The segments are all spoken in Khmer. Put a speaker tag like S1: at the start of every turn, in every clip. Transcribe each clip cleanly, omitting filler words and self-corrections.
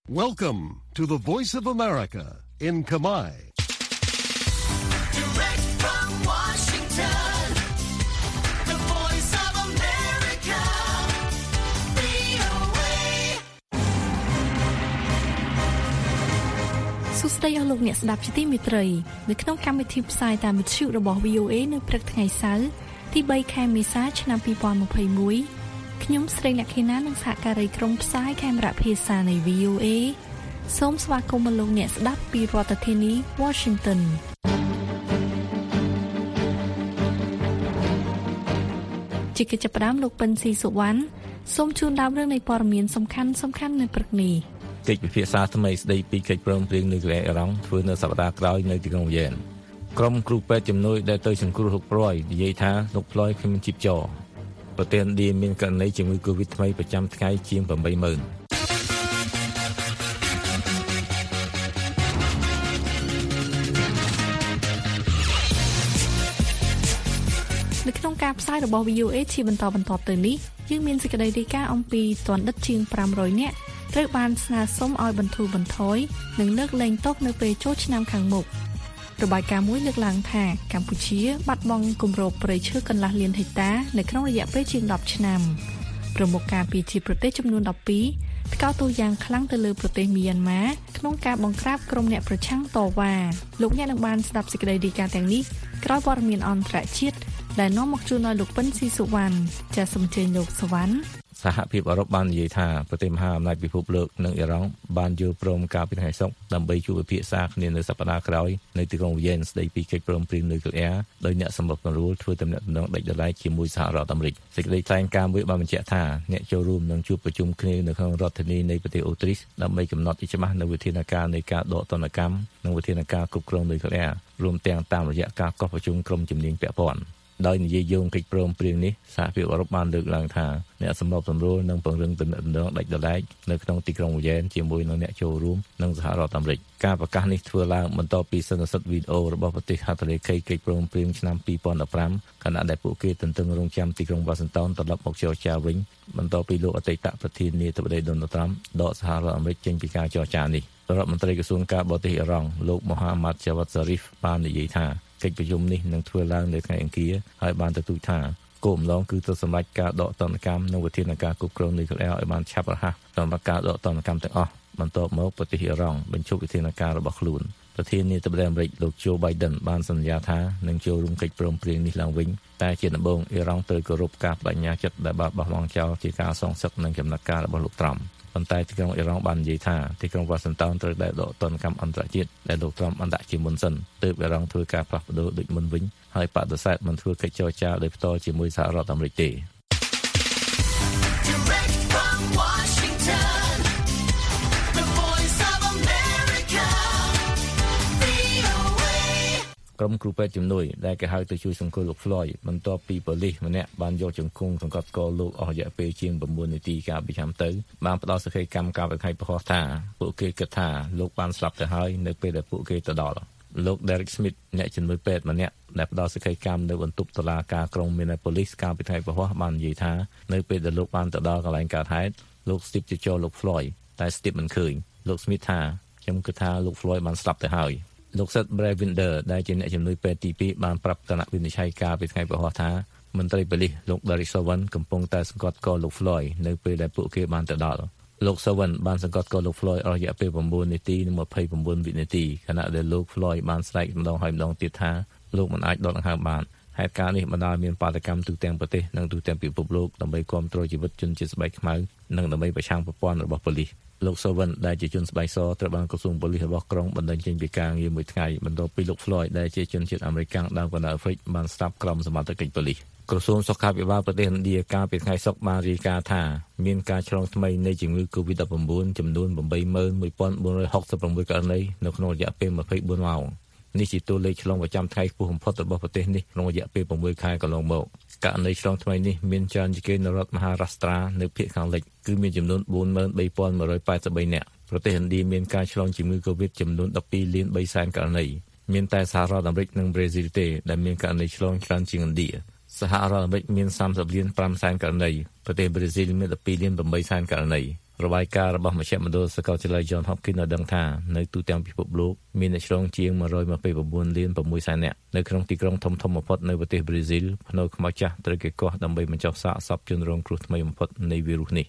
S1: Welcome to the Voice of America in Kamai.
S2: Direct from Washington, the Voice of America, VOA.
S3: សួស្តីអស់លោកអ្នកស្ដាប់ជាទីមេត្រីនៅក្នុងកម្មវិធីផ្សាយតាមវិទ្យុរបស់ VOA នៅព្រឹកថ្ងៃសៅរ៍ទី3ខែមេសាឆ្នាំ2021ខ្ញុំស្រីលក្ខិណានិងសហការីក្រុមផ្សាយខេមរៈភាសានៃ VOA សូមស្វាគមន៍លោកអ្នកស្ដាប់ពីរដ្ឋធានី Washington ជាកិច្ចចាប់ផ្ដើមលោកប៉ិនស៊ីសុវណ្ណសូមជូនដើមរឿងនៃព័ត៌មានសំខាន់នៅព្រឹកនេះ
S4: កិច្ចពិភាក្សាថ្មីស្ដីពីកិច្ចព្រមព្រៀងនុយក្លេអ៊ែរអ៊ីរ៉ង់ធ្វើនៅសប្តាហ៍ក្រោយនៅទីក្រុងវៀនក្រុមគ្រូពេទ្យជំនួយដែលទៅសង្គ្រោះលោកព្រួយនិយាយថាលោកព្រួយគ្មានជីពចរប្រទេសឥណ្ឌាមានករណីជំងឺ Covid ថ្មីប្រចាំថ្ងៃជាង 80,000
S3: នៅក្នុងការផ្សាយរបស់ VOA ជាបន្តទៅនេះយើងមានសេចក្តីរាយការណ៍អំពីទណ្ឌិតជាង500នាក់ត្រូវបានស្នើសុំឲ្យបន្ធូរបន្ថយនិងលើកលែងទោសនៅពេលចូលឆ្នាំខាងមុខរបាយការណ៍មួយលើកឡើងថាកម្ពុជាបាត់បង់គម្របព្រៃឈើកន្លះលានហិកតានៅក្នុងរយៈពេលជាង10ឆ្នាំប្រមុខការពារជាតិប្រទេសចំនួន12ថ្កោលទោសយ៉ាងខ្លាំងទៅលើប្រទេសមីយ៉ាន់ម៉ាក្នុងការបង្ក្រាបក្រុមអ្នកប្រឆាំងតវ៉ាលោកអ្នកនឹងបានស្ដាប់សេចក្តីរាយការណ៍ទាំងនេះក្រោយព័ត៌មានអន្តរជាតិដែលនាំមកជូនដល់លោកប៉ិនស៊ីសុវណ្ណចាសសូមអញ្ជើញលោកសុវណ្ណ
S4: សហភាពអឺរ៉ុបបាននិយាយថាប្រទេសមហាអំណាចពិភពលោកនិងអ៊ីរ៉ង់បានយល់ព្រមការពីថ្ងៃសុក្រដើម្បីជួបពិភាក្សាគ្នានៅសប្តាហ៍ក្រោយនៅទីក្រុងវៀនស្ដីពីកិច្ចព្រមព្រៀងនុយក្លេអ៊ែរដោយអ្នកសម្របសម្រួលធ្វើទំនាក់ទំនងដាច់ដោយឡែកជាមួយសហរដ្ឋអាមេរិកសេចក្តីថ្លែងការណ៍មួយបានបញ្ជាក់ថាអ្នកចូលរួមនឹងជួបប្រជុំគ្នានៅក្នុងរដ្ឋធានីនៃប្រទេសអូទ្រីសដើម្បីកំណត់ច្បាស់នូវវិធានការនៃការដកទណ្ឌកម្មនិងវិធានការគ្រប់គ្រងនុយក្លេអ៊ែររួមទាំងតាមរយៈការកោះប្រជុំក្រុមជំនាញពាក់ព័ន្ធដោយនិយាយយោងកិច្ចព្រមព្រៀងនេះសហភាពអឺរ៉ុបបានលើកឡើងថាអ្នកសម្របសម្រួលនឹងពង្រឹងទំនាក់ទំនងដាច់ដោយឡែកនៅក្នុងទីក្រុងវៀនជាមួយនឹងអ្នកចូលរួមនិងសហរដ្ឋអាមេរិកការប្រកាសនេះធ្វើឡើងបន្ទាប់ពីសន្និសីទវីដេអូរបស់ប្រទេសហត្ថលេខីកិច្ចព្រមព្រៀងឆ្នាំ2015ខណៈដែលពួកគេទន្ទឹងរង់ចាំទីក្រុងវ៉ាស៊ីនតោនត្រឡប់មកចរចាវិញបន្ទាប់ពីលោកអតីតប្រធានាធិបតីដូណាល់ត្រាំដកសហរដ្ឋអាមេរិកចេញពីការចរចានេះរដ្ឋមន្ត្រីក្រសួងការបរទេសអ៊ីរ៉ង់លោកមូហាម៉ាត់ជាវ៉ាត់សារីហ្វបាននិយាយថាកិច្ចប្រជុំនេះនឹងធ្វើឡើងនៅថ្ងៃអង្គារហើយបានទទូចថាគោលបំណងគឺទៅសម្រេចការដកទណ្ឌកម្មនិងវិធានការគ្រប់គ្រងនុយក្លេអ៊ែរឲ្យបានឆាប់រហ័សសម្រាប់ការដកទណ្ឌកម្មទាំងអស់បន្ទាប់មកប្រទេសអ៊ីរ៉ង់បញ្ឈប់វិធានការរបស់ខ្លួនប្រធានាធិបតីអាមេរិកលោក Joe Biden បានសន្យាថានឹងចូលរួមកិច្ចព្រមព្រៀងនេះឡើងវិញតែជាដំបូងអ៊ីរ៉ង់ត្រូវគោរពការបដិញ្ញាចិត្តដែលបានបោះបង់ចោលជាការសងសឹកនឹងចំណាត់ការរបស់លោកត្រាំប៉ុន្តែទីក្រុងអ៊ីរ៉ង់បាននិយាយថាទីក្រុងវ៉ាស៊ីនតោនត្រូវតែដកទណ្ឌកម្មអន្តរជាតិដែលលោកត្រាំបានដាក់ជាមុនសិនទើបអ៊ីរ៉ង់ធ្វើការផ្លាស់ប្ដូរដូចមុនវិញហើយបដិសេធមិនធ្វើកិច្ចចរចាដោយផ្ទាល់ជាមួយសហរដ្ឋអាមេរិកទេក្រុមគ្រូពេទ្យជំនួយដែលគេហៅទៅជួយសង្គ្រោះលោកហ្វ្លយបន្ទាប់ពីប៉ូលីសម្នាក់បានយកជង្គង់សង្កត់ស្គរលោកអស់រយៈពេលជាង9នាទីកាលពីឆ្នាំទៅបានផ្ដល់សក្ខីកម្មកាលពីថ្ងៃព្រហស្បតិ៍ថាពួកគេគិតថាលោកបានស្លាប់ទៅហើយនៅពេលដែលពួកគេទៅដល់លោក Derek Smith អ្នកជំនួយពេទ្យម្នាក់ដែលផ្ដល់សក្ខីកម្មនៅបន្ទប់តុលាការក្រុង Minneapolis កាលពីថ្ងៃព្រហស្បតិ៍បាននិយាយថានៅពេលដែលលោកបានទៅដល់កន្លែងកើតហេតុលោក Steve ទៅចូលលោក Floyd តែ Steve មិនឃើញលោក Smith ថាខ្ញុំគិតថាលោក Floyd បានស្លាប់ទៅហើយលោកសិត Bravinder ដែលជាអ្នកជំនួយពេទ្យទី2បានប្រាប់គណៈវិនិច្ឆ័យការពីថ្ងៃព្រហស្បតិ៍ថាមន្ត្រីប៉ូលីសលោក Derek Chauvin កំពុងតែសង្កត់ស្គរលោក Floyd នៅពេលដែលពួកគេបានទៅដល់លោក Chauvin បានសង្កត់ស្គរលោក Floyd អស់រយៈពេល9នាទីនិង29វិនាទីខណៈដែលលោក Floyd បានស្រែកម្ដងហើយម្ដងទៀតថាលោកមិនអាចដកដង្ហើមបានហេតុការណ៍នេះបណ្ដាលមានបាតកម្មទូទាំងប្រទេសនិងទូទាំងពិភពលោកដើម្បីគាំទ្រជីវិតជនជាតិស្បែកខ្មៅនិងដើម្បីប្រឆាំងប្រព័ន្ធរបស់ប៉ូលីសលោក Chauvin ដែលជាជនស្បែកសត្រូវបានក្រសួងប៉ូលីសរបស់ក្រុងបណ្តេញចេញពីការងារមួយថ្ងៃបន្ទាប់ពីលោក Floyd ដែលជាជនជាតិអាមេរិកដើមកណ្ដាលអាហ្វ្រិកបានស្លាប់ក្រោមសមត្ថកិច្ចប៉ូលីសក្រសួងសុខាភិបាលប្រទេសឥណ្ឌាកាលពីថ្ងៃសុក្របានរាយការណ៍ថាមានការឆ្លងថ្មីនៃជំងឺ Covid-19 ចំនួន 81,466 ករណីនៅក្នុងរយៈពេល24ម៉ោងនេះជាតួលេខឆ្លងប្រចាំថ្ងៃខ្ពស់បំផុតរបស់ប្រទេសនេះក្នុងរយៈពេល6ខែកន្លងមកករណីឆ្លងថ្មីនេះមានច្រើនជាងគេនៅរដ្ឋមហារាស្ត្រានៅភាគខាងលិចគឺមានចំនួន 43,183 នាក់ប្រទេសឥណ្ឌាមានការឆ្លងជំងឺ Covid ចំនួន 12 លាន 3 សែនករណីមានតែសហរដ្ឋអាមេរិកនិងប្រេស៊ីលទេដែលមានករណីឆ្លងច្រើនជាងឥណ្ឌាសហរដ្ឋអាមេរិកមាន30លាន 5 សែនករណីប្រទេសប្រេស៊ីលមាន 12 លាន 8 សែនករណីរបាយការណ៍របស់មជ្ឈមណ្ឌលសាកលវិទ្យាល័យ John Hopkins បានដឹងថានៅទូទាំងពិភពលោកមានអ្នកឆ្លងជាង129លាន6សែននាក់នៅក្នុងទីក្រុងធំៗបំផុតនៅប្រទេសប្រេស៊ីលភ្នៅខ្មៅចាស់ត្រូវគេកោះដើម្បីបញ្ចុះសាកសពជនរងគ្រោះថ្មីបំផុតនៃវីរុសនេះ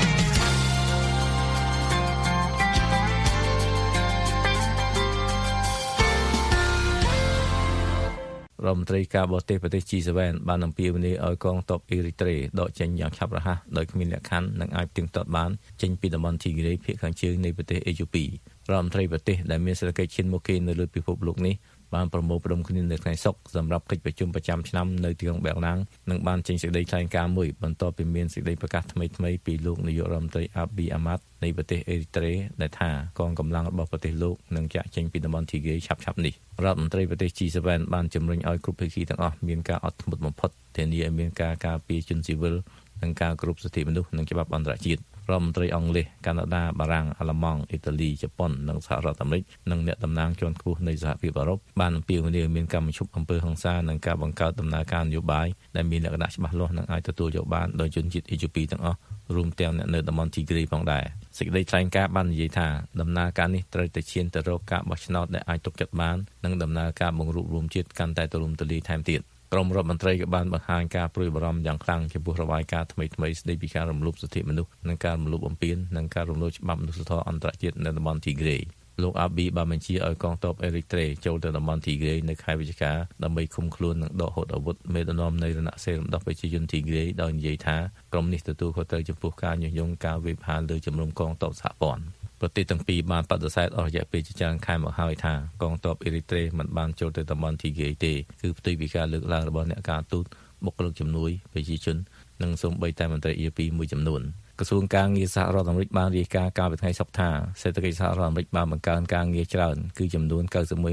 S4: រដ្ឋមន្ត្រីការបរទេសប្រទេស G7 បានអំពាវនាវឲ្យកងទ័ពអ៊ីរីត្រេដកចេញយ៉ាងឆាប់រហ័សដោយគ្មានលក្ខខណ្ឌនិងអាចទៀងទាត់បានចេញពីតំបន់ Tigray ភាគខាងជើងនៃប្រទេសអេត្យូពីរដ្ឋមន្ត្រីប្រទេសដែលមានសេដ្ឋកិច្ចឈានមុខគេនៅលើពិភពលោកនេះបានប្រមូលផ្ដុំគ្នានៅថ្ងៃសុក្រសម្រាប់កិច្ចប្រជុំប្រចាំឆ្នាំនៅទីក្រុងបែរឡាំងនិងបានចេញសេចក្តីថ្លែងការណ៍មួយបន្ទាប់ពីមានសេចក្តីប្រកាសថ្មីៗពីលោកនាយករដ្ឋមន្ត្រី Abiy Ahmed នៃប្រទេសអេរីត្រេដែលថាកងកម្លាំងរបស់ប្រទេសលោកនឹងចាក់ចេញពីតំបន់ Tigray ឆាប់ៗនេះរដ្ឋមន្ត្រីប្រទេស G7 បានជំរុញឲ្យគ្រប់ភាគីទាំងអស់មានការអត់ធ្មត់បំផុតធានាឲ្យមានការការពារជនស៊ីវិលនិងការគោរពសិទ្ធិមនុស្សនិងច្បាប់អន្តរជាតិរដ្ឋមន្ត្រីអង់គ្លេសកាណាដាបារាំងអាល្លឺម៉ង់អ៊ីតាលីជប៉ុននិងសហរដ្ឋអាមេរិកនិងអ្នកតំណាងជាន់ខ្ពស់នៃសហភាពអឺរ៉ុបបានអំពាវនាវមានការបញ្ឈប់អំពើហិង្សានិងការបង្កើតដំណើរការនយោបាយដែលមានលក្ខណៈច្បាស់លាស់និងអាចទទួលយកបានដោយជនជាតិអេត្យូពីទាំងអស់រួមទាំងអ្នកនៅតំបន់ Tigray ផងដែរសេចក្តីថ្លែងការណ៍បាននិយាយថាដំណើរការនេះត្រូវតែឈានទៅរកការបោះឆ្នោតដែលអាចទុកចិត្តបាននិងដំណើរការបង្រួបរួមជាតិកាន់តែទូលំទូលាយថែមទៀតក្រុមរដ្ឋមន្ត្រីក៏បានបង្ហាញការព្រួយបារម្ភយ៉ាងខ្លាំងចំពោះរបាយការណ៍ថ្មីៗស្តីពីការរំលោភសិទ្ធិមនុស្សនិងការរំលោភបំពាននិងការរំលោភច្បាប់មនុស្សធម៌អន្តរជាតិនៅតំបន់ Tigray លោក Abiy បានបញ្ជាឲ្យកងទ័ពអេរីត្រេចូលទៅតំបន់ Tigray នៅខែវិច្ឆិកាដើម្បីឃុំខ្លួននិងដកហូតអាវុធមេដឹកនាំនៃរណសិរ្សរំដោះប្រជាជន Tigray ដោយនិយាយថាក្រុមនេះទទួលខុសត្រូវចំពោះការញុះញង់ការវាយប្រហារលើជំរំកងទ័ពសហព័ន្ធប្រទេសទាំងពីរបានបដិសេធអស់រយៈពេលជាច្រើនខែមកហើយថាកងទ័ពអ៊ីរីត្រេមិនបានចូលទៅតំបន់ Tigray ទេគឺផ្ទុយពីការលើកឡើងរបស់អ្នកការទូតបុគ្គលិកជំនួយប្រជាជននិងសូម្បីតែមន្ត្រី EAP មួយចំនួនក្រសួងការងារសហរដ្ឋអាមេរិកបានរាយការណ៍កាលពីថ្ងៃសុក្រថាសេដ្ឋកិច្ចសហរដ្ឋអាមេរិកបានបង្កើនការងារច្រើនគឺចំនួន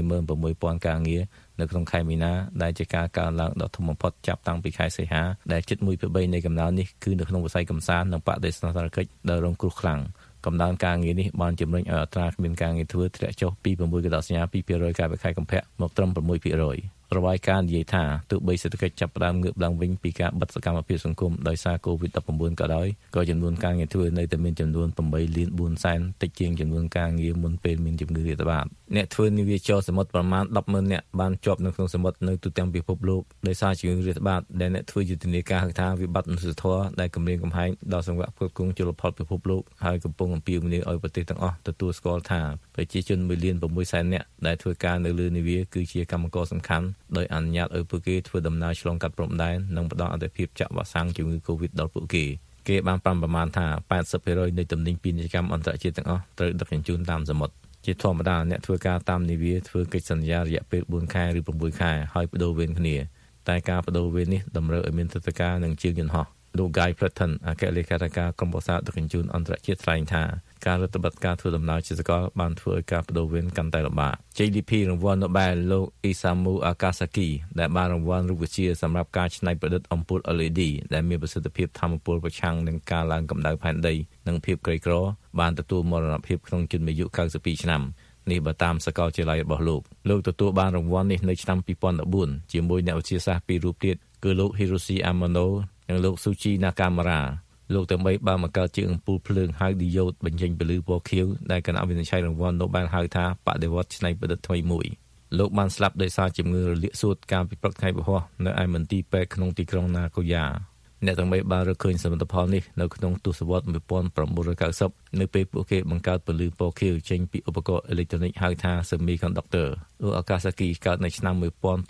S4: 916,000 ការងារនៅក្នុងខែមីនាដែលជាការកើនឡើងដ៏ធំបំផុតចាប់តាំងពីខែសីហាដែលជិត 1/3 នៃកំណើននេះគឺនៅក្នុងវិស័យកម្សាន្តនិងបដិសណ្ឋារកិច្ចដែលរងគ្រោះខ្លាំងកំណើនការងារនេះបានជំរុញឲ្យអត្រាគ្មានការងារធ្វើធ្លាក់ចុះពី 6 កដកសញ្ញា 2% កាលពីខែកុម្ភៈមកត្រឹម 6%របាយការណ៍និយាយថាទោះបីសេដ្ឋកិច្ចចាប់ផ្ដើមងើបឡើងវិញពីការបិទសកម្មភាពសង្គមដោយសារ COVID-19 ក៏ដោយក៏ចំនួនការងារធ្វើនៅតែមានចំនួន 8.4 សែនតិចជាងចំនួនការងារមុនពេលមានជំងឺរាតត្បាតអ្នកធ្វើនាវាចរសមុទ្រប្រមាណ 10,000 នាក់បានជាប់នៅក្នុងសមុទ្រនៅទូទាំងពិភពលោកដោយសារជំងឺរាតត្បាតដែលអ្នកធ្វើយុទ្ធនាការហៅថាវិបត្តិមនុស្សធម៌ដែលគំរាមកំហែងដល់សង្វាក់ផ្គត់ផ្គង់ជលផលពិភពលោកហើយកំពុងអំពាវនាវឲ្យប្រទេសទាំងអស់ទទួលស្គាល់ថាប្រជាជន 1.6 សែននាក់ដែលធ្វើការនៅលើនាវាគឺជាកម្មករសំខាន់ដោយអនុញ្ញាតឲ្យពួកគេធ្វើដំណើរឆ្លងកាត់ព្រំដែននិងផ្ដល់អត្ថប្រយោជន៍ចាក់វ៉ាក់សាំងជំងឺ COVID ដល់ពួកគេបានប្រមាណថា 80% នៃទំនិញពាណិជ្ជកម្មអន្តរជាតិទាំងអស់ត្រូវដឹកជញ្ជូនតាមសមុទ្រជាធម្មតាអ្នកធ្វើការតាមនាវាធ្វើកិច្ចសន្យារយៈពេល 4 ខែឬ 6 ខែហើយបដូរវេនគ្នាតែការបដូរវេននេះតម្រូវឲ្យមានទឹកដីការនិងជើងយន្តហោះលោក Guy Fletton អគ្គលេខាធិការក្រុមប្រឹក្សាដឹកជញ្ជូនអន្តរជាតិថ្លែងថាការរដ្ឋបတ်ការធ្វើដំណើរជាសកលបានធ្វើឲ្យការបដូរវេនកាន់តែលំបាក JDP រង្វាន់ Nobel លោក Isamu Akasaki ដែលបានរង្វាន់រូបវិទ្យាសម្រាប់ការច្នៃប្រឌិតអំពូល LED ដែលមានប្រសិទ្ធភាពថាមពលប្រឆាំងនឹងការឡើងកម្ដៅផែនដីនិងភាពក្រីក្របានទទួលមរណភាពក្នុងជន្មាយុ92ឆ្នាំនេះបើតាមសាកលវិទ្យាល័យរបស់លោកទទួលបានរង្វាន់នេះនៅឆ្នាំ 2014 ជាមួយអ្នកវិទ្យាសាស្ត្រពីររូបទៀតគឺលោក Hiroshi Amano និងលោក Suchi Nakamura លោកទាំងបីបានបង្កើតជាអំពូលភ្លើងហៅឌីយ៉ូតបញ្ចេញពន្លឺពណ៌ខៀវដែលគណៈវិនិច្ឆ័យរង្វាន់ Nobel ហៅថាបដិវត្តច្នៃប្រឌិតថ្មីមួយលោកបានស្លាប់ដោយសារជំងឺរលាកសួតកាលពីព្រឹកថ្ងៃពហុនៅឯមន្ទីរពេទ្យក្នុងទីក្រុង Nagoya អ្នកទាំងបីបានរកឃើញសមិទ្ធផលនេះនៅក្នុងទសវត្សរ៍ 1990 នៅពេលពួកគេបង្កើតពន្លឺពណ៌ខៀវចេញពីឧបករណ៍អេឡិចត្រូនិកហៅថា Semiconductor លោក Akasaki កើតនៅឆ្នាំ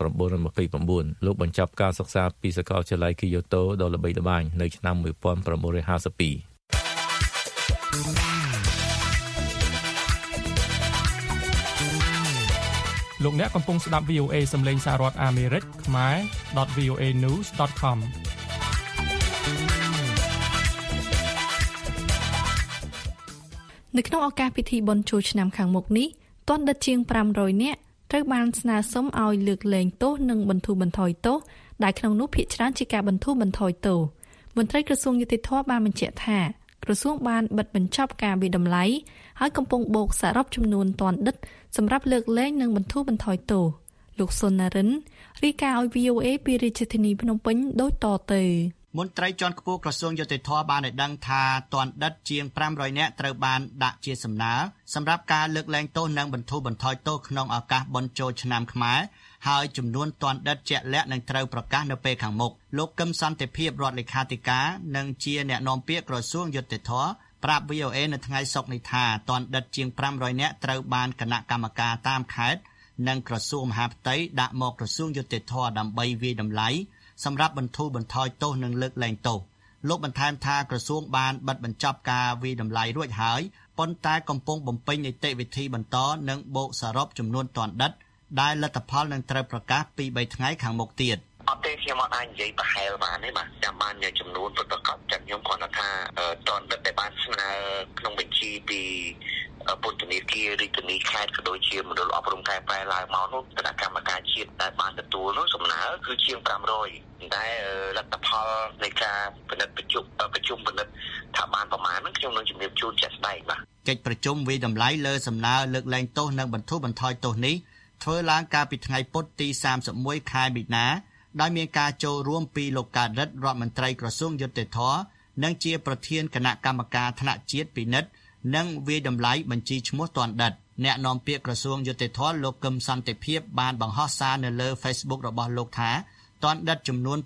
S4: 1929 លោកបញ្ចប់ការសិក្សាពីសាកលវិទ្យាល័យ Kyoto ដ៏ល្បីល្បាញនៅឆ្នាំ 1952
S5: លោកអ្នកកំពុងស្ដាប់ VOA សំឡេងសហរដ្ឋអាមេរិកខ្មែរ .voanews.com
S3: នៅក្នុងឱកាសពិធីបុណ្យចូលឆ្នាំខាងមុខនេះទណ្ឌិតជាង500នាក់ត្រូវបានស្នើសុំឲ្យលើកលែងទោសនិងបន្ធូរបន្ថយទោសដែលក្នុងនោះភាគច្រើនជាការបន្ធូរបន្ថយទោសមន្ត្រីក្រសួងយុតិធម៌បានបញ្ជាក់ថាក្រសួងបានបិទបញ្ចប់ការវិតម្លៃហើយកំពុងបូកសរុបចំនួនទណ្ឌិតសម្រាប់លើកលែងនិងបន្ធូរបន្ថយទោសលោកសុននរិនរាយការណ៍ឲ្យ VOA ពីរាជធានីភ្នំពេញដូចតទៅ
S6: មន្ត្រីជាន់ខ្ពស់ក្រសួងយុតិធម៌បានឲ្យដឹងថាទណ្ឌិតជាង500នាក់ត្រូវបានដាក់ជាសំណើសម្រាប់ការលើកលែងទោសនិងបន្ធូរបន្ថយទោសក្នុងឱកាសបុណ្យចូលឆ្នាំខ្មែរហើយចំនួនទណ្ឌិតជាក់លាក់នឹងត្រូវប្រកាសនៅពេលខាងមុខលោកកឹមសន្តិភាពរដ្ឋលេខាធិការនិងជាអ្នកនាំពាក្យក្រសួងយុតិធម៌ប្រាប់ VOA នៅថ្ងៃសុក្រនេះថាទណ្ឌិតជាង500នាក់ត្រូវបានគណៈកម្មការតាមខេត្តនិងក្រសួងមហាផ្ទៃដាក់មកក្រសួងយុតិធម៌ដើម្បីវាយតម្លៃសម្រាប់បន្ធូរបន្ថយទោសនិងលើកលែងទោសលោកបន្ថែមថាក្រសួងបានបិទបញ្ចប់ការវាយតម្លៃរួចហើយប៉ុន្តែកំពុងបំពេញនីតិវិធីបន្តនិងបូកសរុបចំនួនទណ្ឌិតដែលលទ្ធផលនឹងត្រូវប្រកាសពី3ថ្ងៃខាងមុខទៀត
S7: អត់ទេខ្ញុំអត់អាចនិយាយប្រហែលបានទេបាទចាំបានចំនួនប្រកបចាត់ខ្ញុំគ្រាន់តែថាតនដែលបានស្នើក្នុងបញ្ជីពីពន្ធនាគាររាជធានីខេត្តក៏ដូចជាមណ្ឌលអប់រំខេត្តប្រែឡើងមកនោះគណៈកម្មការជាតិដែលបានទទួលនោះសំណើគឺជាង500តែលទ្ធផលនៃការពិនិត្យប្រជុំពិនិត្យថាបានប្រមាណហ្នឹងខ្ញុំនឹងជំរាបជូនជាក់ស្ដែងបាទ
S6: កិច្ចប្រជុំវិយតម្លៃលើសំណើលើកលែងទោសនិងបន្ធូរបន្ថយទោសនេះធ្វើឡើងកាលពីថ្ងៃពុធទី31ខែមីនាដោយមានការចូលរួមពីលោកកើតរិទ្ធរដ្ឋមន្ត្រីក្រសួងយុតិធម៌និងជាប្រធានគណៈកម្មការថ្នាក់ជាតិពិនិត្យនិងវាយតម្លៃបញ្ជីឈ្មោះទណ្ឌិតអ្នកនាំពាក្យក្រសួងយុតិធម៌លោកកឹមសន្តិភាពបានបង្ហោះសារនៅលើ Facebook របស់លោកថាទណ្ឌិតចំនួន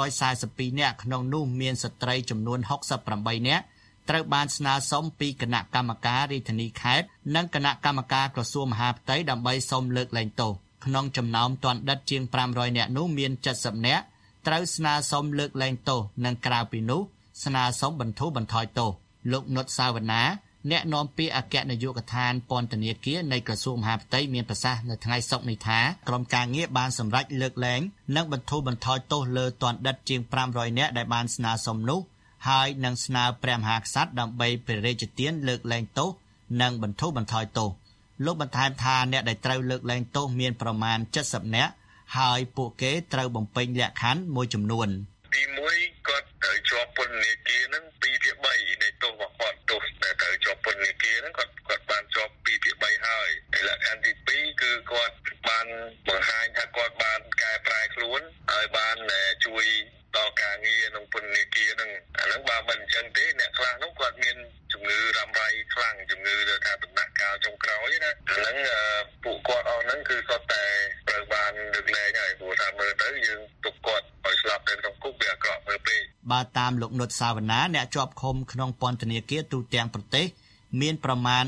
S6: 542នាក់ក្នុងនោះមានស្ត្រីចំនួន68នាក់ត្រូវបានស្នើសុំពីគណៈកម្មការរាជធានីខេត្តនិងគណៈកម្មការក្រសួងមហាផ្ទៃដើម្បីសុំលើកលែងទោសក្នុងចំណោមទណ្ឌិតជាង500នាក់នោះមាន70នាក់ត្រូវស្នើសុំលើកលែងទោសនិងក្រៅពីនោះស្នើសុំបន្ធូរបន្ថយទោសលោកនុតសាវណ្ណាអ្នកនាំពាក្យអគ្គនាយកដ្ឋានពន្ធនាគារនៃក្រសួងមហាផ្ទៃមានប្រសាសន៍នៅថ្ងៃសុក្រនេះថាក្រុមការងារបានសម្រេចលើកលែងនិងបន្ធូរបន្ថយទោសលើទណ្ឌិតជាង500នាក់ដែលបានស្នើសុំនោះហើយនឹងស្នើព្រះមហាក្សត្រដើម្បីព្រះរាជទានលើកលែងទោសនិងបន្ធូរបន្ថយទោសលោកបន្ថែមថាអ្នកដែលត្រូវលើកលែងទោសមានប្រមាណ70នាក់ហើយពួកគេត្រូវបំពេញលក្ខខណ្ឌមួយចំនួន
S7: ទី1គាត់ត្រូវជាប់ពន្ធនាគារនឹង2/3នៃទោសរបស់គាត់ទោសដែលត្រូវជាប់ពន្ធនាគារហ្នឹងគាត់បានជាប់2/3ហើយហើយលក្ខខណ្ឌទី2គឺគាត់បានបង្ហាញថាគាត់បានកែប្រែខ្លួនហើយបានជួយដល់ការងារក្នុងពន្ធនាគារហ្នឹងអាហ្នឹងបើមិនអញ្ចឹងទេអ្នកខ្លះនោះគាត់មានជំងឺរ៉ាំរ៉ៃខ្លាំងជំងឺដែលថាដំណាក់កាលចុងក្រោយណាអាហ្នឹងពួកគាត់អស់ហ្នឹងគឺគាត់តែត្រូវបានលើកលែងហើយព្រោះថាមើលទៅយើងទុកគាត់ឲ្យស្លាប់នៅក្នុងគុកវាអាក្រក់មើលពេក
S6: បើតាមលោកនុតសាវណ្ណាអ្នកជាប់ឃុំក្នុងពន្ធនាគារទូទាំងប្រទេសមានប្រមាណ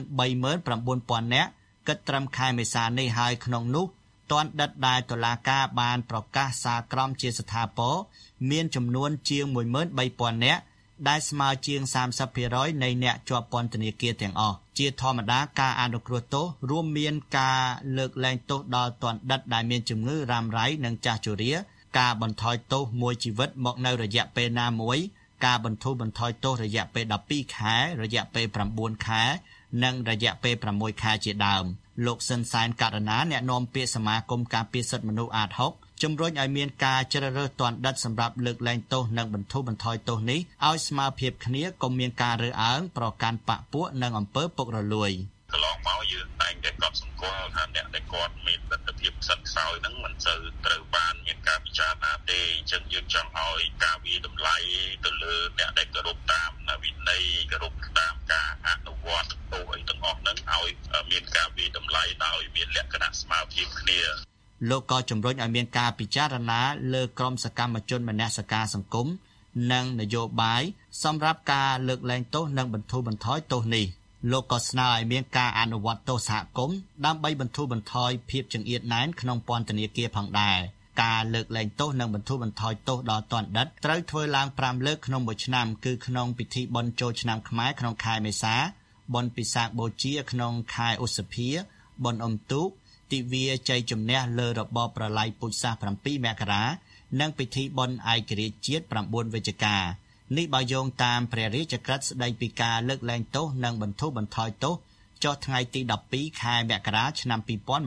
S6: 39,000 នាក់គិតត្រឹមខែមេសានេះហើយក្នុងនោះទណ្ឌិតដែលតុលាការបានប្រកាសសាលក្រមជាស្ថាពរមានចំនួនជាង 13,000 នាក់ដែលស្មើជាង 30% នៃអ្នកជាប់ពន្ធនាគារទាំងអស់ជាធម្មតាការអនុគ្រោះទោសរួមមានការលើកលែងទោសដល់ទណ្ឌិតដែលមានជំងឺរ៉ាំរ៉ៃនិងចាស់ជរាការបន្ថយទោសមួយជីវិតមកនៅរយៈពេលណាមួយការបន្ធូរបន្ថយទោសរយៈពេល12ខែរយៈពេល9ខែនិងរយៈពេល6ខែជាដើមលោកស៊ិនសែនករណាអ្នកនាំពាក្យសមាគមការពារសិទ្ធិមនុស្សអាត6ជំរុញឲ្យមានការជ្រើសរើសទណ្ឌិតសម្រាប់លើកលែងទោសនិងបន្ធូរបន្ថយទោសនេះឲ្យស្មើភាពគ្នាកុំមានការរើសអើងប្រកាន់បកពួកនិងអំពើពុករលួយក
S7: ន្លងមកយើងតែងតែកត់សម្គាល់ថាអ្នកដែលគាត់មានលទ្ធភាពសិទ្ធិខ្សោយហ្នឹងមិនសូវត្រូវបានមានការពិចារណាទេអញ្ចឹងយើងចង់ឲ្យការវិតម្លៃទៅលើអ្នកដែលគោរពតាមវិន័យគោរពតាមការអនុវត្តទោសអីទាំងអស់ហ្នឹងឲ្យមានការវិតម្លៃដោយមានលក្ខណៈស្មើភាពគ្នា
S6: លោកក៏ជំរុញឲ្យមានការពិចារណាលើក្រុមសកម្មជនមនសិការសង្គមនិងនយោបាយសម្រាប់ការលើកលែងទោសនិងបន្ធូរបន្ថយទោសនេះលោកក៏ស្នើឲ្យមានការអនុវត្តទោសសហគមន៍ដើម្បីបន្ធូរបន្ថយភាពចង្អៀតណែនក្នុងពន្ធនាគារផងដែរការលើកលែងទោសនិងបន្ធូរបន្ថយទោសដល់ទណ្ឌិតត្រូវធ្វើឡើង5លើកក្នុងមួយឆ្នាំគឺក្នុងពិធីបុណ្យចូលឆ្នាំខ្មែរក្នុងខែមេសាបុណ្យពិសាខបូជាក្នុងខែឧសភាបុណ្យអុំទូកទិវាជ័យជំនះលើរបបប្រល័យពូជសាសន៍7មករានិងពិធីបុណ្យឯករាជ្យជាតិ9វិច្ឆិកានេះបើយោងតាមព្រះរាជក្រឹត្យស្តីពីការលើកលែងទោសនិងបន្ធូរបន្ថយទោសចុះថ្ងៃទី12ខែមករាឆ្នាំ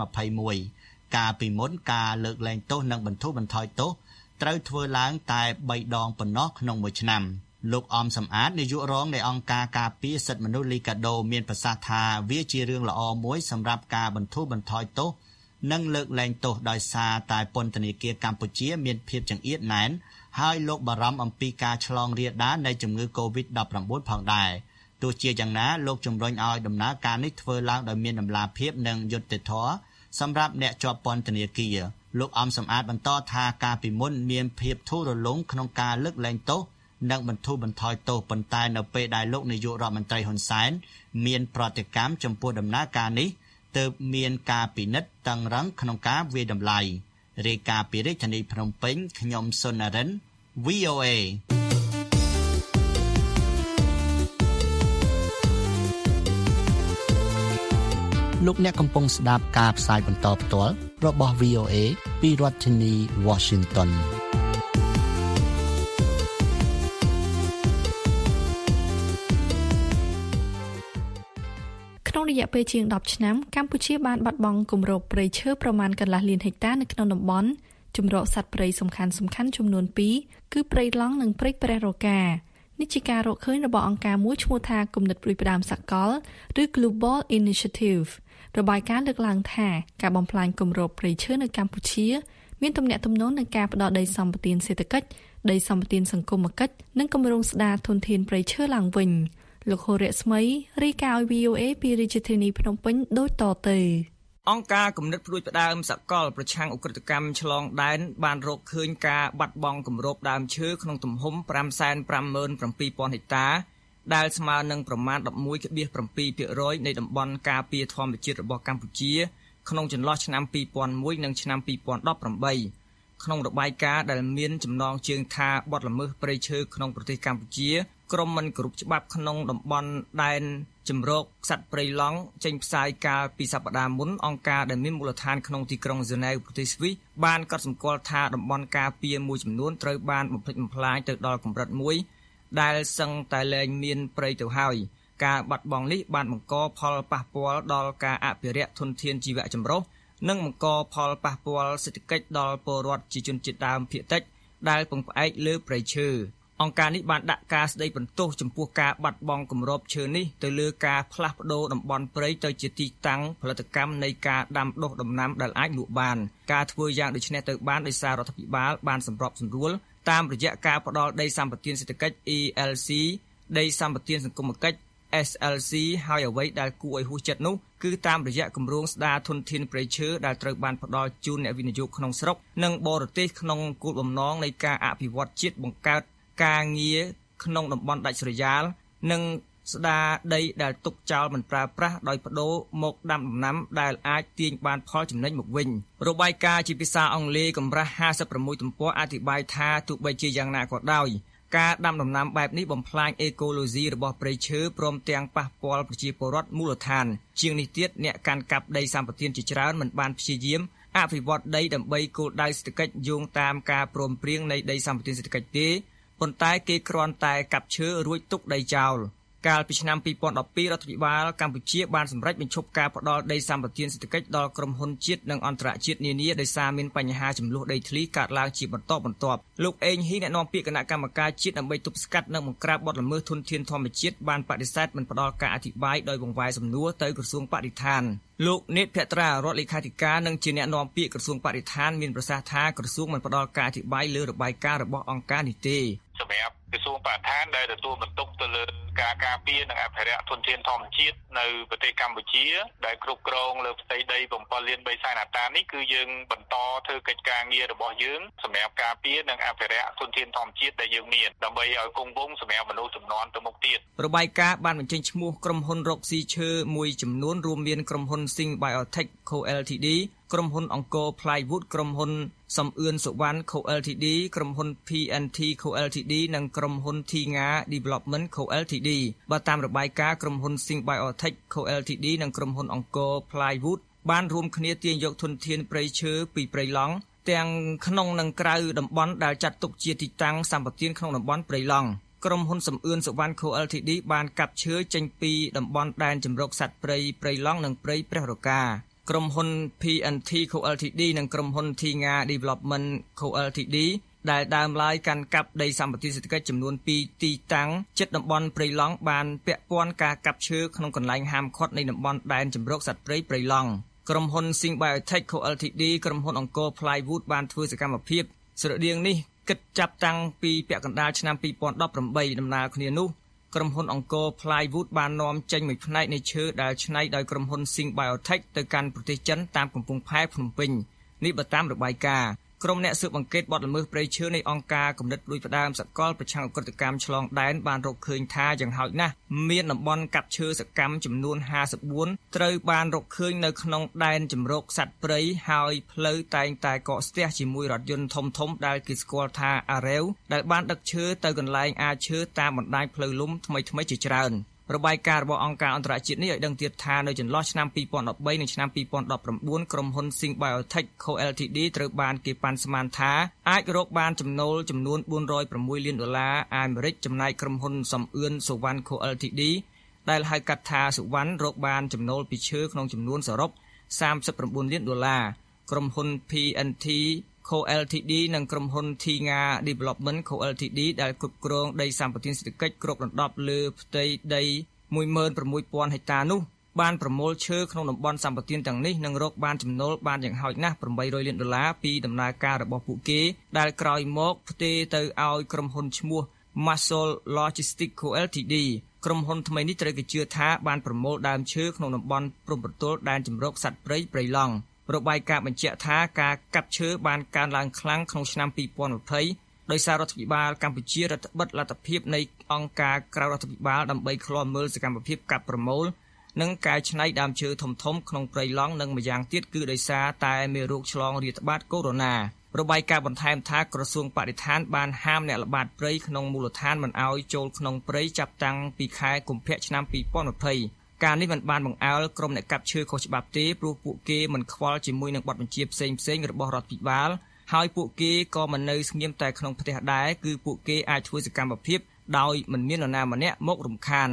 S6: 2021កាលពីមុនការលើកលែងទោសនិងបន្ធូរបន្ថយទោសត្រូវធ្វើឡើងតែ3ដងប៉ុណ្ណោះក្នុងមួយឆ្នាំលោកអំសំអាតនាយករងនៃអង្គការការពារសិទ្ធិមនុស្សលីកាដូមានប្រសាសន៍ថាវាជារឿងល្អមួយសម្រាប់ការបន្ធូរបន្ថយទោសនិងលើកលែងទោសដោយសារតែពន្ធនាគារកម្ពុជាមានភាពចង្អៀតណែនហើយលោកបារម្ភអំពីការឆ្លងរាលដាលនៃជំងឺ COVID-19 ផងដែរទោះជាយ៉ាងណាលោកជំរុញឲ្យដំណើរការនេះធ្វើឡើងដោយមានតម្លាភាពនិងយុត្តិធម៌សម្រាប់អ្នកជាប់ពន្ធនាគារលោកអំសំអាតបន្តថាការពីមុនមានភាពធូររលុងក្នុងការលើកលែងទោសនិងបន្ធូរបន្ថយទោសប៉ុន្តែនៅពេលដែលលោកនាយករដ្ឋមន្ត្រីហ៊ុនសែនមានប្រតិកម្មចំពោះដំណើរការនេះទើបមានការពិនិត្យតឹងរ៉ឹងក្នុងការវាយតម្លៃរាយការណ៍ពីរាជធានីភ្នំពេញខ្ញុំសុននរិន VOA លោកអ្នកកំពុងស្ដាប់ការផ្សាយបន្តផ្ទាល់របស់ VOA ពីរដ្ឋធានី Washington
S3: ក្នុងរយៈពេលជាង10ឆ្នាំកម្ពុជាបានបាត់បង់គម្របព្រៃឈើប្រមាណកន្លះលានហិកតានៅក្នុងតំបន់ជម្រកសត្វព្រៃសំខាន់ៗចំនួន2គឺព្រៃឡង់និងព្រៃព្រះរកានេះជាការរកឃើញរបស់អង្គការមួយឈ្មោះថាគំនិតព្រួយផ្ដើមសកលឬ Global Initiative របាយការណ៍លើកឡើងថាការបំផ្លាញគម្របព្រៃឈើនៅកម្ពុជាមានទំនាក់ទំនងនឹងការផ្ដោតដីសម្បត្តិសេដ្ឋកិច្ចដីសម្បត្តិសង្គមគិច្ចនិងគម្រោងស្ដារធនធានព្រៃឈើឡើងវិញលោកហូរ៉ាស្មីរាយការណ៍ឲ្យ VOA ពីរាជធានីភ្នំពេញដូចតទៅ
S8: អង្គការគំនិតព្រួយផ្ដើមសកលប្រឆាំងឧក្រិដ្ឋកម្មឆ្លងដែនបានរកឃើញការបាត់បង់គម្របដើមឈើក្នុងទំហំ 557,000 ហិកតាដែលស្មើនឹងប្រមាណ 11.7% នៃតំបន់ការពារធម្មជាតិរបស់កម្ពុជាក្នុងចន្លោះឆ្នាំ 2001 និងឆ្នាំ 2018 ក្នុងរបាយការណ៍ដែលមានចំណងជើងថាបទល្មើសព្រៃឈើក្នុងប្រទេសកម្ពុជាក្រុមមិនគោរពច្បាប់ក្នុងតំបន់ដែនជម្រកសត្វព្រៃឡង់ចេញផ្សាយកាលពីសប្តាហ៍មុនអង្គការដែលមានមូលដ្ឋានក្នុងទីក្រុងហ្សឺណែវប្រទេសស្វីសបានកត់សម្គាល់ថាតំបន់ការពារមួយចំនួនត្រូវបានបំផ្លិចបំផ្លាញទៅដល់កម្រិតមួយដែលសឹងតែលែងមានព្រៃទៅហើយការបាត់បង់នេះបានបង្កផលប៉ះពាល់ដល់ការអភិរក្សធនធានជីវៈចម្រុះនិងបង្កផលប៉ះពាល់សេដ្ឋកិច្ចដល់ពលរដ្ឋជាជនជាតិដើមភាគតិចដែលពឹងផ្អែកលើព្រៃឈើអង្គការនេះបានដាក់ការស្ដីបន្ទោសចំពោះការបាត់បង់គម្របឈើនេះទៅលើការផ្លាស់ប្ដូរតំបន់ព្រៃទៅជាទីតាំងផលិតកម្មនៃការដាំដុះដំណាំដែលអាចលក់បានការធ្វើយ៉ាងដូចនេះទៅបានដោយសាររដ្ឋាភិបាលបានសម្របសម្រួលតាមរយៈការផ្ដល់ដីសម្បត្តិសេដ្ឋកិច្ច ELC ដីសម្បត្តិសង្គមគិច្ច SLC ហើយអ្វីដែលគួរឲ្យហួសចិត្តនោះគឺតាមរយៈគម្រោងស្ដារធនធានព្រៃឈើដែលត្រូវបានផ្ដល់ជូនអ្នកវិនិយោគក្នុងស្រុកនិងបរទេសក្នុងគោលបំណងនៃការអភិវឌ្ឍជាតិបង្កើតការងារក្នុងតំបន់ដាច់ស្រយាលនិងស្ដារដីដែលទុកចោលមិនប្រើប្រាស់ដោយបដូរមកដាំដំណាំដែលអាចទាញបានផលចំណេញមកវិញរបាយការណ៍ជាភាសាអង់គ្លេសកម្រាស់56ទំព័រអធិប្បាយថាទោះបីជាយ៉ាងណាក៏ដោយការដាំដំណាំបែបនេះបំផ្លាញអេកូឡូស៊ីរបស់ព្រៃឈើព្រមទាំងប៉ះពាល់ប្រជាពលរដ្ឋមូលដ្ឋានជាងនេះទៀតអ្នកកាន់កាប់ដីសម្បត្តិជាច្រើនមិនបានព្យាយាមអភិវឌ្ឍដីដើម្បីគោលដៅសេដ្ឋកិច្ចយោងតាមការព្រមព្រៀងនៃដីសម្បត្តិសេដ្ឋកិច្ចទេប៉ុន្តែគេគ្រាន់តែកាប់ឈើរួចទុកដីចោលកាលពីឆ្នាំ2012រដ្ឋាភិបាលកម្ពុជាបានសម្រេចបញ្ឈប់ការផ្ដល់ដីសម្បត្តិសេដ្ឋកិច្ចដល់ក្រុមហ៊ុនជាតិនិងអន្តរជាតិនានាដោយសារមានបញ្ហាចំនួនដីធ្លីកើតឡើងជាបន្តបន្ទាប់លោកអេងហ៊ីអ្នកនាំពាក្យគណៈកម្មការជាតិដើម្បីទប់ស្កាត់និងបង្ក្រាបបទល្មើសធនធានធម្មជាតិបានបដិសេធមិនផ្ដល់ការអធិប្បាយដោយបង្វែរសំណួរទៅក្រសួងបរិស្ថានលោកនេតភត្រារដ្ឋលេខាធិការនិងជាអ្នកនាំពាក្យក្រសួងបរិស្ថានមានប្រសាសន៍ថាក្រសួងមិនផ្ដល់ការអធិប្បាយលើរបាយការណ៍របស់អង្គការនេះទេ
S7: សម្រាប់ក្រសួងបរិស្ថានដែលទទួលបន្ទុកទៅលើការការពារនិងអភិរក្សធនធានធម្មជាតិនៅប្រទេសកម្ពុជាដែលគ្រប់គ្រងលើផ្ទៃដី 7 លាន 3 សែនហិកតានេះគឺយើងបន្តធ្វើកិច្ចការងាររបស់យើងសម្រាប់ការពារនិងអភិរក្សធនធានធម្មជាតិដែលយើងមានដើម្បីឲ្យគង់វង្សសម្រាប់មនុស្សជំនាន់ទៅមុខទៀត
S8: របាយការណ៍បានបញ្ចេញឈ្មោះក្រុមហ៊ុនរកស៊ីឈើមួយចំនួនរួមមានក្រុមហ៊ុន Sing Biotech Co Ltd ក្រុមហ៊ុនអង្គរ Plywood ក្រុមហ៊ុនសំអឿនសុវណ្ណ Co Ltd ក្រុមហ៊ុន PNT Co Ltd និងក្រុមហ៊ុន Thinga Development Co Ltd បើតាមរបាយការណ៍ក្រុមហ៊ុន Sing Biotech Co Ltd និងក្រុមហ៊ុនអង្គរ Plywood បានរួមគ្នាទាញយកធនធានព្រៃឈើពីព្រៃឡង់ទាំងក្នុងនិងក្រៅតំបន់ដែលចាត់ទុកជាទីតាំងសម្បត្តិក្នុងតំបន់ព្រៃឡង់ក្រុមហ៊ុនសំអឿនសុវណ្ណ Co Ltd បានកាប់ឈើចេញពីតំបន់ដែនជម្រកសត្វព្រៃឡង់និងព្រៃព្រះរកាក្រុមហ៊ុន PNT Co Ltd និងក្រុមហ៊ុន Thinga Development Co Ltd ដែលដើមឡើយកាន់កាប់ដីសម្បត្តិសេដ្ឋកិច្ចចំនួន2ទីតាំងជិតតំបន់ព្រៃឡង់បានពាក់ព័ន្ធការកាប់ឈើក្នុងកន្លែងហាមឃាត់នៃតំបន់ដែនជម្រកសត្វព្រៃឡង់ក្រុមហ៊ុន Sing Biotech Co Ltd ក្រុមហ៊ុនអង្គរ Plywood បានធ្វើសកម្មភាពស្រដៀងនេះគិតចាប់តាំងពីពាក់កណ្ដាលឆ្នាំ2018ដំណើរគ្នានោះក្រុមហ៊ុនអង្គរ Plywood បាននាំចេញមួយផ្នែកនៃឈើដែលច្នៃដោយក្រុមហ៊ុន Sing Biotech ទៅកាន់ប្រទេសចិនតាមកំពង់ផែភ្នំពេញនេះបើតាមរបាយការណ៍ក្រុមអ្នកស៊ើបអង្កេតបទល្មើសព្រៃឈើនៃអង្គការគំនិតផ្ដួចផ្ដើមសកលប្រឆាំងអក្រិតកម្មឆ្លងដែនបានរកឃើញថាយ៉ាងហោចណាស់មានតំបន់កាប់ឈើសកម្មចំនួន54ត្រូវបានរកឃើញនៅក្នុងដែនជម្រកសត្វព្រៃហើយផ្លូវតែងតែកកស្ទះជាមួយរថយន្តធំៗដែលគេស្គាល់ថាអារ៉េវដែលបានដឹកឈើទៅកន្លែងអាឈើតាមបណ្ដាញផ្លូវលំថ្មីៗជាច្រើនរបាយការណ៍របស់អង្គការអន្តរជាតិនេះឲ្យដឹងទៀតថានៅចន្លោះឆ្នាំ2013និងឆ្នាំ2019ក្រុមហ៊ុន Sing Biotech Co Ltd ត្រូវបានគេប៉ាន់ស្មានថាអាចរកបានចំណូលចំនួន$406លានអាមេរិកចំណែកក្រុមហ៊ុនសំអឿនសុវណ្ណ Co Ltd ដែលហៅកាត់ថាសុវណ្ណរកបានចំណូលពីឈើក្នុងចំនួនសរុប$39លានក្រុមហ៊ុន PNT Co Ltd និងក្រុមហ៊ុន Thinga Development Co Ltd ដែលគ្រប់គ្រងដីសម្បត្តិសេដ្ឋកិច្ចគ្របដណ្ដប់លើផ្ទៃដី 16,000 ហិកតានោះបានប្រមូលឈើក្នុងតំបន់សម្បត្តិទាំងនេះនិងរកបានចំណូលបានយ៉ាងហោចណាស់$800លានពីដំណើរការរបស់ពួកគេដែលក្រោយមកផ្ទេរទៅឲ្យក្រុមហ៊ុនឈ្មោះ Masol Logistics Co Ltd ក្រុមហ៊ុនថ្មីនេះត្រូវគេជឿថាបានប្រមូលដើមឈើក្នុងតំបន់ព្រំប្រទល់ដែនជម្រកសត្វព្រៃព្រៃឡង់របាយការណ៍បញ្ជាក់ថាការកាប់ឈើបានកើនឡើងខ្លាំងក្នុងឆ្នាំ2020ដោយសាររដ្ឋាភិបាលកម្ពុជារដ្ឋបិទលទ្ធភាពនៃអង្គការក្រៅរដ្ឋាភិបាលដើម្បីឃ្លាំមើលសកម្មភាពកាប់ប្រមូលនិងកែច្នៃដើមឈើធំៗក្នុងព្រៃឡង់និងម្យ៉ាងទៀតគឺដោយសារតែមេរោគឆ្លងរាតត្បាតកូវីដ -19 របាយការណ៍បន្ថែមថាក្រសួងបរិស្ថានបានហាមអ្នកល្បាតព្រៃក្នុងមូលដ្ឋានមិនឲ្យចូលក្នុងព្រៃចាប់តាំងពីខែកុម្ភៈឆ្នាំ2020ការនេះមិនបានបង្អើលក្រុមអ្នកកាប់ឈើខុសច្បាប់ទេព្រោះពួកគេមិនខ្វល់ជាមួយនឹងបទបញ្ជាផ្សេងៗរបស់រដ្ឋាភិបាលហើយពួកគេក៏មិននៅស្ងៀមតែក្នុងផ្ទះដែរគឺពួកគេអាចធ្វើសកម្មភាពដោយមិនមាននរណាម្នាក់មករំខាន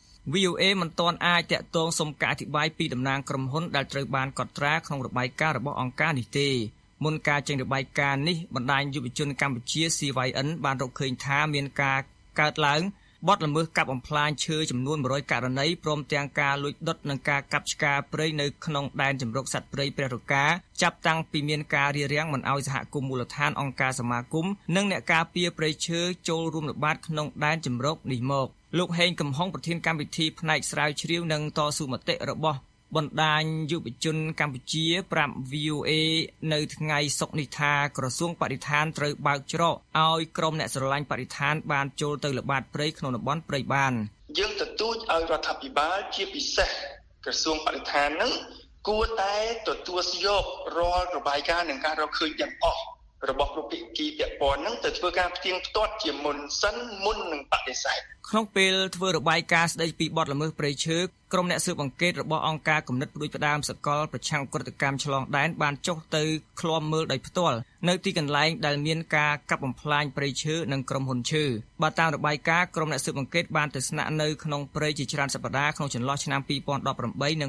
S8: VOA មិនទាន់អាចតាក់ទងសុំការអធិប្បាយពីតំណាងក្រុមហ៊ុនដែលត្រូវបានកត់ត្រាក្នុងរបាយការណ៍របស់អង្គការនេះទេមុនការចេញរបាយការណ៍នេះបណ្ដាញយុវជនកម្ពុជា CYN បានរកឃើញថាមានការកើតឡើងបទល្មើសកាប់បំផ្លាញឈើចំនួន100ករណីព្រមទាំងការលួចដុតនិងការកាប់ឆ្ការព្រៃនៅក្នុងដែនជម្រកសត្វព្រៃព្រះរកាចាប់តាំងពីមានការរារាំងមិនឲ្យសហគមន៍មូលដ្ឋានអង្គការសមាគមនិងអ្នកការពារព្រៃឈើចូលរួមល្បាតក្នុងដែនជម្រកនេះមកលោកហេងកំហុងប្រធានកម្មវិធីផ្នែកស្រាវជ្រាវនិងតស៊ូមតិរបស់បណ្ដាញយុវជនកម្ពុជាប្រាប់ VOA នៅថ្ងៃសុក្រនេះថាក្រសួងបរិស្ថានត្រូវបើកច្រកឲ្យក្រុមអ្នកស្រឡាញ់បរិស្ថានបានចូលទៅល្បាតព្រៃក្នុងតំបន់ព្រៃបាន
S9: យើងទទូចឲ្យរដ្ឋាភិបាលជាពិសេសក្រសួងបរិស្ថាននឹងគួរតែទទួលយករាល់របាយការណ៍និងការរកឃើញទាំងអស់របស់គ្រប់ភាគីពាក់ព័ន្ធនឹងទៅធ្វើការផ្ទៀងផ្ទាត់ជាមុននឹងបដិសេធ
S8: ក្នុងពេលធ្វើរបាយការណ៍ស្ដីពីបទល្មើសព្រៃឈើក្រុមអ្នកស៊ើបអង្កេតរបស់អង្គការគំនិតផ្ដួចផ្ដើមសកលប្រឆាំងអក្រិតកម្មឆ្លងដែនបានចុះទៅឃ្លាំមើលដោយផ្ទាល់នៅទីកន្លែងដែលមានការកាប់បំផ្លាញព្រៃឈើនិងក្រុមហ៊ុនឈើបើតាមរបាយការណ៍ក្រុមអ្នកស៊ើបអង្កេតបានទៅស្នាក់នៅក្នុងព្រៃជាច្រើនសប្តាហ៍ក្នុងចន្លោះឆ្នាំ2018និង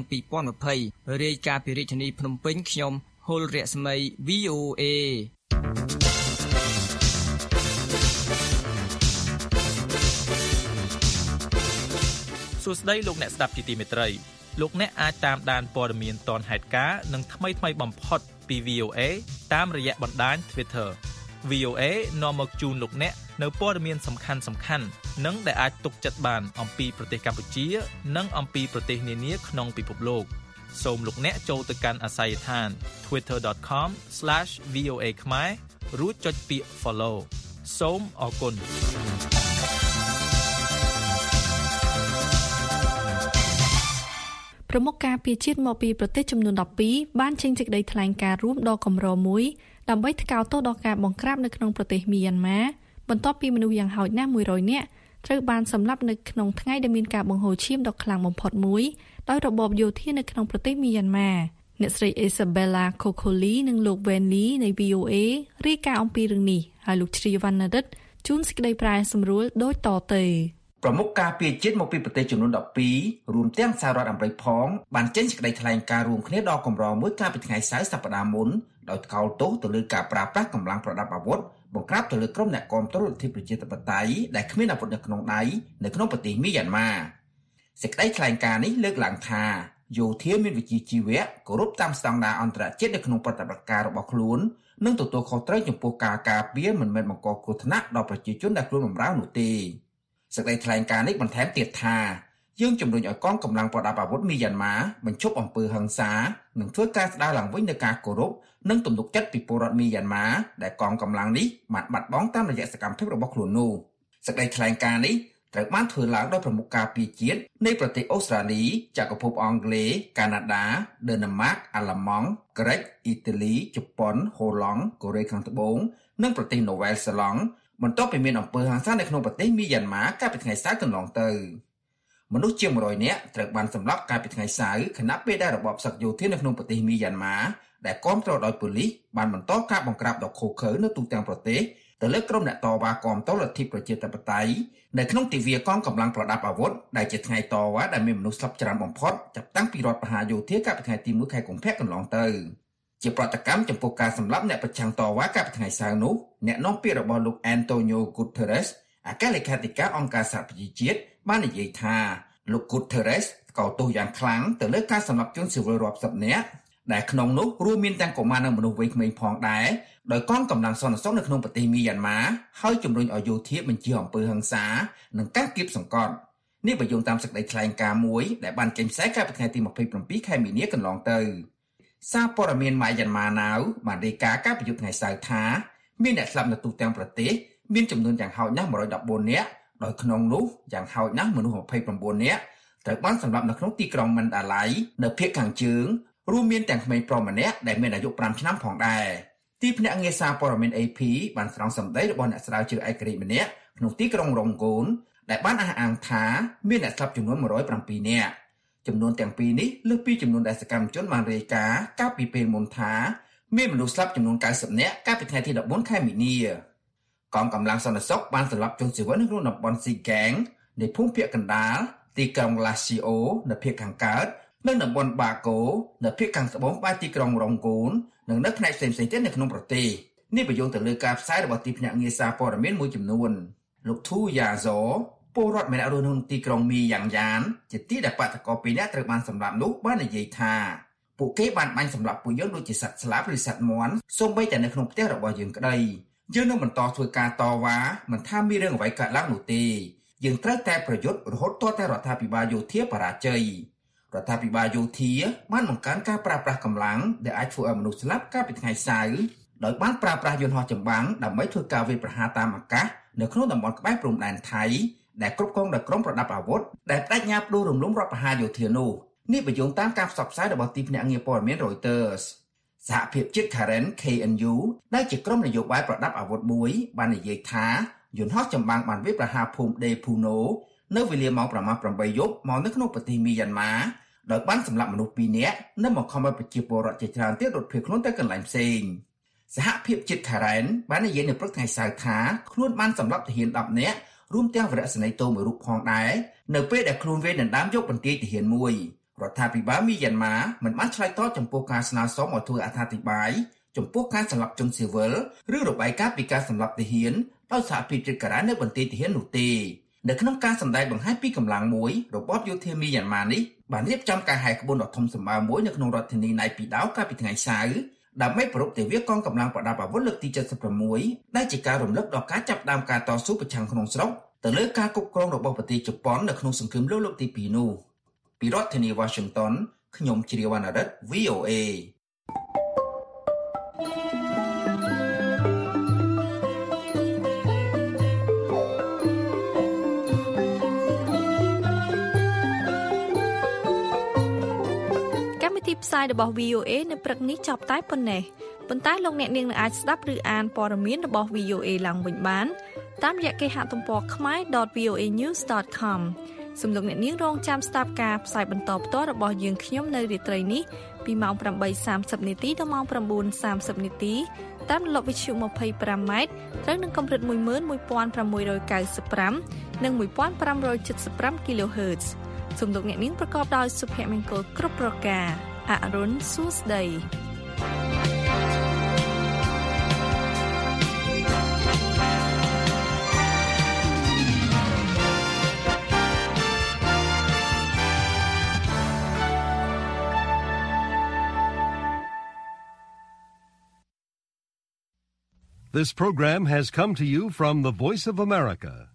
S8: 2020រាយការណ៍ពីរាជធានីភ្នំពេញខ្ញុំហុលរស្មី VOA
S10: សួស្តីលោកអ្នកស្ដាប់ជាទីមេត្រីលោកអ្នកអាចតាមដានព័ត៌មានទាន់ហេតុការណ៍និងថ្មីៗបំផុតពី VOA តាមរយៈបណ្ដាញ Twitter VOA នាំមកជូនលោកអ្នកនៅព័ត៌មានសំខាន់ៗនិងដែលអាចទុកចិត្តបានអំពីប្រទេសកម្ពុជានិងអំពីប្រទេសនានាក្នុងពិភពលោកសូមលោកអ្នកចូលទៅកាន់អាស័យដ្ឋាន twitter.com/VOA ខ្មែររួចចុចពាក្យ Follow សូមអរគុណ
S3: ប្រមុខការពារជាតិមកពីប្រទេសចំនួន12បានចេញសេចក្តីថ្លែងការណ៍រួមដ៏កម្រមួយដើម្បីថ្កោលទោសដល់ការបង្ក្រាបនៅក្នុងប្រទេសមីយ៉ាន់ម៉ាបន្ទាប់ពីមនុស្សយ៉ាងហោចណាស់100នាក់ត្រូវបានសម្លាប់នៅក្នុងថ្ងៃដែលមានការបង្ហូរឈាមដ៏ខ្លាំងបំផុតមួយដោយរបបយោធានៅក្នុងប្រទេសមីយ៉ាន់ម៉ាអ្នកស្រី Isabella Kokoli និងលោក Wenli នៃ VOA រាយការណ៍អំពីរឿងនេះហើយលោកជ្រាវណ្ណរិទ្ធជួនសេចក្តីប្រែសម្រួលដូចតទៅ
S11: ប្រមុខការពារជាតិមកពីប្រទេសចំនួន12រួមទាំងសហរដ្ឋអាមេរិកផងបានចេញសេចក្តីថ្លែងការណ៍រួមគ្នាដ៏កម្រមួយកាលពីថ្ងៃសៅរ៍សប្តាហ៍មុនដោយថ្កោលទោសទៅលើការប្រើប្រាស់កម្លាំងប្រដាប់អាវុធបង្ក្រាបទៅលើក្រុមអ្នកគាំទ្រលទ្ធិប្រជាធិបតេយ្យដែលគ្មានអាវុធនៅក្នុងដៃនៅក្នុងប្រទេសមីយ៉ាន់ម៉ាសេចក្តីថ្លែងការណ៍នេះលើកឡើងថាយោធាមានវិជ្ជាជីវៈគោរពតាមស្តង់ដារអន្តរជាតិនៅក្នុងប្រតិបត្តិការរបស់ខ្លួននិងទទួលខុសត្រូវចំពោះការការពារមិនមែនបង្កគ្រោះថ្នាក់ដល់ប្រជាជនដែលខ្លួនបម្រើនោះទេសេចក្តីថ្លែងការណ៍នេះបន្ថែមទៀតថាយើងជំរុញឲ្យកងកម្លាំងប្រដាប់អាវុធមីយ៉ាន់ម៉ាបញ្ឈប់អំពើហិង្សានិងធ្វើការស្ដារឡើងវិញនូវការគោរពនិងទំនុកចិត្តពីពលរដ្ឋមីយ៉ាន់ម៉ាដែលកងកម្លាំងនេះបានបាត់បង់តាមរយៈសកម្មភាពរបស់ខ្លួននោះសេចក្តីថ្លែងការណ៍នេះត្រូវបានធ្វើឡើងដោយប្រមុខការពារជាតិនៃប្រទេសអូស្ត្រាលីចក្រភពអង់គ្លេសកាណាដាដេណឺម៉ាកអាល្លឺម៉ង់ក្រិចអ៊ីតាលីជប៉ុនហូឡង់កូរ៉េខាងត្បូងនិងប្រទេសនូវែលសេឡង់បន្ទាប់ពីមានអំពើហិង្សានៅក្នុងប្រទេសមីយ៉ាន់ម៉ាកាលពីថ្ងៃសៅរ៍កន្លងទៅមនុស្សជាង100នាក់ត្រូវបានសម្លាប់កាលពីថ្ងៃសៅរ៍ខណៈពេលដែលរបបសឹកយោធានៅក្នុងប្រទេសមីយ៉ាន់ម៉ាដែលគាំទ្រដោយប៉ូលីសបានបន្តការបង្ក្រាបដ៏ឃោរឃៅនៅទូទាំងប្រទេសទៅលើក្រុមអ្នកតវ៉ាគាំទ្រលទ្ធិប្រជាធិបតេយ្យនៅក្នុងទិវាកងកម្លាំងប្រដាប់អាវុធដែលជាថ្ងៃតវ៉ាដែលមានមនុស្សស្លាប់ច្រើនបំផុតចាប់តាំងពីរដ្ឋប្រហារយោធាកាលពីថ្ងៃទី1ខែកុម្ភៈកន្លងទៅជាប្រតិកម្មចំពោះការសម្លាប់អ្នកប្រឆាំងតវ៉ាកាលពីថ្ងៃសៅរ៍នោះអ្នកនាំពាក្យរបស់លោក Antonio Guterres អគ្គលេខាធិការអង្គការសហប្រជាជាតិបាននិយាយថាលោក Guterres កោតទោសយ៉ាងខ្លាំងទៅលើការសម្លាប់ជនស៊ីវិលរាប់សិបនាក់ដែលក្នុងនោះរួមមានទាំងកុមារនិងមនុស្សវ័យក្មេងផងដែរដោយកងកម្លាំងសន្តិសុខនៅក្នុងប្រទេសមីយ៉ាន់ម៉ាហើយជំរុញឲ្យយោធាបញ្ជាអំពើហិង្សានិងការគៀបសង្កត់នេះបើយោងតាមសេចក្តីថ្លែងការណ៍មួយដែលបានចេញផ្សាយកាលពីថ្ងៃទី27ខែមីនាកន្លងទៅសារព័ត៌មាន Myanmar Now បានរាយការណ៍កាលពីយប់ថ្ងៃសៅរ៍ថាមានអ្នកស្លាប់នៅទូទាំងប្រទេសមានចំនួនយ៉ាងហោចណាស់114នាក់ដោយក្នុងនោះយ៉ាងហោចណាស់មនុស្ស29នាក់ត្រូវបានសម្លាប់នៅក្នុងទីក្រុងមិនដាឡៃនៅភាគខាងជើងរួមមានទាំងក្មេងប្រុសម្នាក់ដែលមានអាយុ5ឆ្នាំផងដែរទីភ្នាក់ងារសារព័ត៌មាន AP បានស្រង់សម្ដីរបស់អ្នកស្រាវជ្រាវឯករាជ្យម្នាក់ក្នុងទីក្រុងរ៉ុងកូនដែលបានអះអាងថាមានអ្នកស្លាប់ចំនួន107នាក់ចំនួនទាំងពីរនេះលើសពីចំនួនដែលសកម្មជនបានរាយការណ៍កាលពីពេលមុនថាមានមនុស្សស្លាប់ចំនួន90នាក់កាលពីថ្ងៃទី14ខែមីនាកងកម្លាំងសន្តិសុខបានសម្លាប់ជនស៊ីវិលនៅក្នុងតំបន់ស៊ីហ្គាំងនៃភូមិភាគកណ្ដាលទីក្រុងឡាស៊ីអូនៅភាគខាងកើតនិងតំបន់បាកូនៅភាគខាងត្បូងក្បែរទីក្រុងរ៉ុងកូននិងនៅផ្នែកផ្សេងៗទៀតនៅក្នុងប្រទេសនេះបញ្យល់ទៅលើការផ្សាយរបស់ទីភ្នាក់ងារសារព័ត៌មានមួយចំនួនលោកធូយ៉ាហ្សូពលរដ្ឋម្នាក់រស់នៅក្នុងទីក្រុងមីយ៉ាងយ៉ានជាទីដែលបាតុករ2នាក់ត្រូវបានសម្លាប់នោះបាននិយាយថាពួកគេបានបាញ់សម្លាប់ពួកយើងដូចជាសត្វស្លាបឬសត្វមាន់សូម្បីតែនៅក្នុងផ្ទះរបស់យើងក្តីយើងនឹងបន្តធ្វើការតវ៉ាមិនថាមានរឿងអ្វីកើតឡើងនោះទេយើងត្រូវតែប្រយុទ្ធរហូតទាល់តែរដ្ឋាភិបាលយោធាបរាជ័យរដ្ឋាភិបាលយោធាបានបង្កើនការប្រើប្រាស់កម្លាំងដែលអាចធ្វើឲ្យមនុស្សស្លាប់កាលពីថ្ងៃសៅរ៍ដោយបានប្រើប្រាស់យន្តហោះចម្បាំងដើម្បីធ្វើការវាយប្រហារតាមអាកាសនៅក្នុងតំបន់ក្បែរព្រំដែនថៃដែលគ្រប់គ្រងដោយក្រុមប្រដាប់អាវុធដែលបដិញ្ញាផ្ដួលរំលំរដ្ឋប្រហារយោធានោះនេះបញ្យល់តាមការផ្សព្វផ្សាយរបស់ទីភ្នាក់ងារព័ត៌មាន Reuters សហភាពជាតិ Karen KNU ដែលជាក្រុមនយោបាយប្រដាប់អាវុធមួយបាននិយាយថាយន្តហោះចម្បាំងបានវាយប្រហារភូមិដេភូណូនៅវេលាម៉ោង8:08យប់មកនៅក្នុងប្រទេសមីយ៉ាន់ម៉ាដោយបានសម្លាប់មនុស្ស2នាក់និងបង្ខំឲ្យប្រជាពលរដ្ឋជាច្រើនទៀតរត់ភៀសខ្លួនទៅកន្លែងផ្សេងសហភាពជាតិ Karen បាននិយាយនៅព្រឹកថ្ងៃសៅរ៍ថាខ្លួនបានសម្លាប់ទាហាន10នាក់រួមទាំងវីរៈសេនីយ៍តូមួយរូបផងដែរនៅពេលដែលខ្លួនវេដណ្ដើមយកបន្ទាយទាហានមួយរដ្ឋាភិបាលមីយ៉ាន់ម៉ាមិនបានឆ្លើយតបចំពោះការស្នើសុំឲ្យធ្វើអត្ថាធិប្បាយចំពោះការសម្លាប់ជនស៊ីវិលឬរបាយការណ៍ពីការសម្លាប់ទាហានដោយសហភាពជាតិការ៉ានៅបន្ទាយទាហាននោះទេនៅក្នុងការសម្ដែងបង្ហាញពីកម្លាំងមួយរបបយោធាមីយ៉ាន់ម៉ានេះបានរៀបចំការហែកក្បួនដ៏ធំសម្បើមមួយនៅក្នុងរដ្ឋធានីណៃពីដោកាលពីថ្ងៃសៅរ៍ដើម្បីប្រារព្ធទិវាកងកម្លាំងប្រដាប់អាវុធលើកទី76ដែលជាការរំលឹកដល់ការចាប់ផ្ដើមការតស៊ូប្រឆាំងក្នុងស្រុកទៅលើការគ្រប់គ្រងរបស់ប្រទេសជប៉ុននៅក្នុងសង្គ្រាមលោកទី2នោះពីរដ្ឋធានី Washington ខ្ញុំជ្រាវណ្ណរិទ្ធ VOA
S3: ផ្សាយរបស់ VOA នៅព្រឹកនេះចប់តែប៉ុណ្ណេះប៉ុន្តែលោកអ្នកនាងនឹងអាចស្ដាប់ឬអានព័ត៌មានរបស់ VOA ឡើងវិញបានតាមរយៈគេហទំព័រ khmer.voanews.com សូមលោកអ្នកនាងរងចាំស្ដាប់ការផ្សាយបន្តផ្ទាល់របស់យើងខ្ញុំនៅរាត្រីនេះពីម៉ោង 8:30 នាទីដល់ម៉ោង 9:30 នាទីតាមរលកវិទ្យុ 25 ម៉ែត្រត្រូវនឹងកម្រិត 11695 និង 1575 kHz សូមលោកអ្នកនាងប្រកបដោយសុភមង្គលគ្រប់ប្រការអរុនសួស្ដី
S1: This program has come to you from the Voice of America,